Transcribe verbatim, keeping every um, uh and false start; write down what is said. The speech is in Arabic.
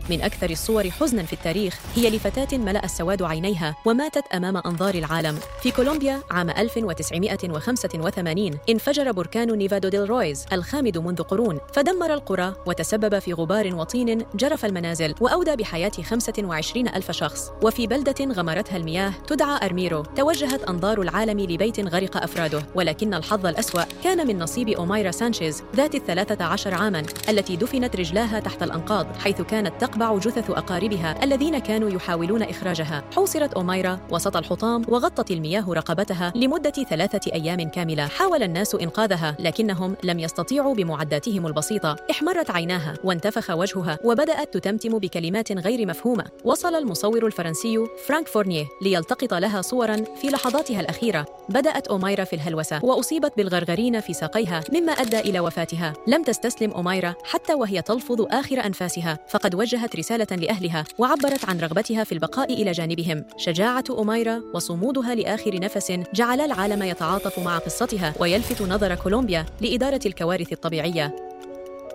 من أكثر الصور حزناً في التاريخ هي لفتاة ملأ السواد عينيها وماتت أمام أنظار العالم. في كولومبيا عام ألف وتسعمائة وخمسة وثمانين انفجر بركان نيفادو ديل رويز الخامد منذ قرون، فدمر القرى وتسبب في غبار وطين جرف المنازل وأودى بحياة خمسة وعشرين ألف شخص. وفي بلدة غمرتها المياه تدعى أرميرو توجهت أنظار العالم لبيت غرق أفراده، ولكن الحظ الأسوأ كان من نصيب أومايرا سانشيز ذات الثلاثة عشر عاماً التي دفنت رجلاها تحت الأنقاض، حيث كانت تقبع جثث أقاربها الذين كانوا يحاولون إخراجها. حوصرت أومايرا وسط الحطام وغطت المياه رقبتها لمدة ثلاثة أيام كاملة. حاول الناس إنقاذها لكنهم لم يستطيعوا بمعداتهم البسيطة. احمرت عيناها وانتفخ وجهها وبدأت تتمتم بكلمات غير مفهومة. وصل المصور الفرنسي فرانك فورنيه ليلتقط لها صوراً في لحظاتها الأخيرة. بدأت أومايرا في الهلوسة وأصيبت بالغرغرين في ساقيها مما أدى إلى وفاتها. لم تستسلم أومايرا حتى وهي تلفظ آخر أنفاسها، فقد وجهت رسالة لأهلها وعبرت عن رغبتها في البقاء إلى جانبهم. شجاعة أومايرا وصمودها لآخر نفس جعل العالم يتعاطف مع قصتها ويلفت نظر كولومبيا لإدارة الكوارث الطبيعية.